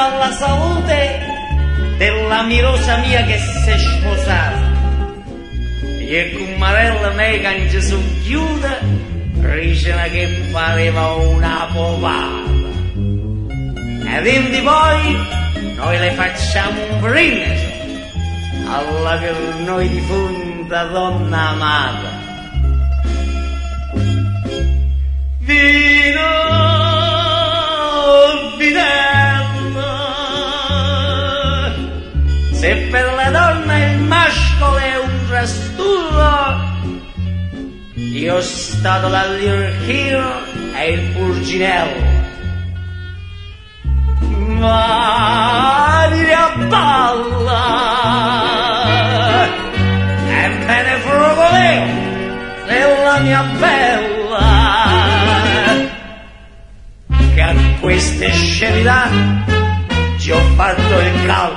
alla salute dell'amirosa mia che si è sposata. E con Marella me che ci sono chiusa, diceva che pareva una popata. E quindi poi noi le facciamo un brindisi alla per noi defunta donna amata. Vino, vinello, se per la donna il mascolo è un trastullo, io sono stato l'allierchino e il purginello. Maria balla e me ne frugoleo della mia bella, che a queste scemità ci ho fatto il caldo.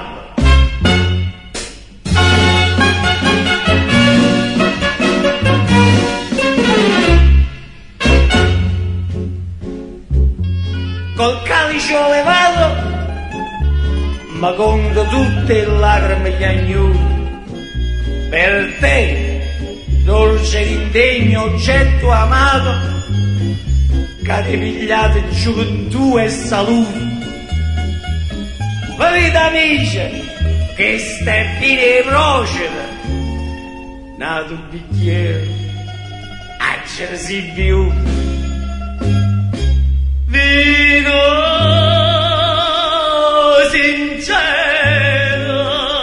Col calice ho levato, ma conto tutte le lacrime gli agnoni, per te, dolce d'indegno oggetto amato, che ti pigliate gioventù e salute. Vedete amici, che ste fine procede, nato un bicchiere, a ce ne si più. Vino sincero,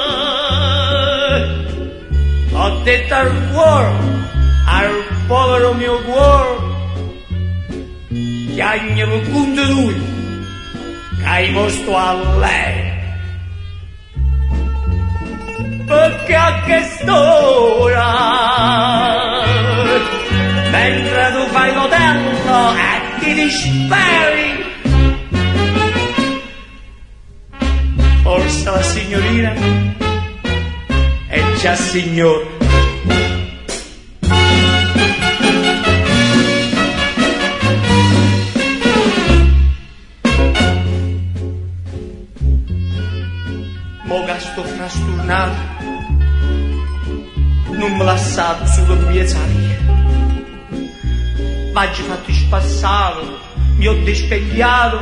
ho detto al cuore, al povero mio cuore, chiagnalo con lui, che hai mosto a lei. Perché a quest'ora, mentre tu fai l'otello e ti disperi, forse la signorina è già signora. Mo che sto frastornato, non me l'ha saputo sulla mia zaia. M'ha fatto spassato, mi ho despegliato,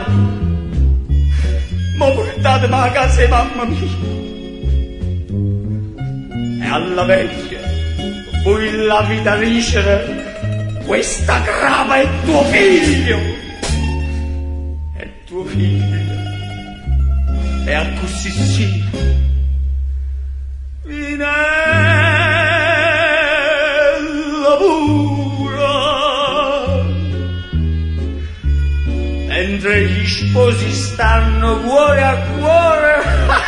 ma portatemi a casa di mamma mia. E alla vecchia, poi la vita dicere, questa grava è tuo figlio. È tuo figlio. E a così sì. Vinella pura, mentre gli sposi stanno cuore a cuore,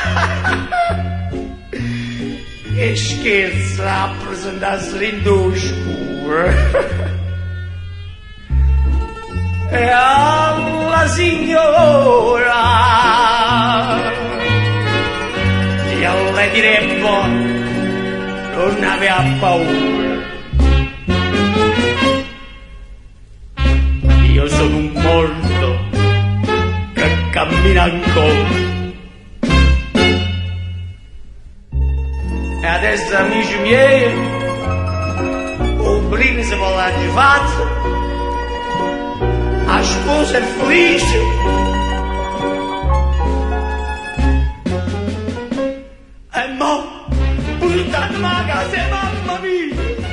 che scherzo a presentarsi in due scure. E alla signora io le direi non aveva paura. Io sono un morto che cammina ancora. E adesso amici miei, un brindisi per la giovazza, a sposa è felice. E mo, portatemi a casa, mamma mia!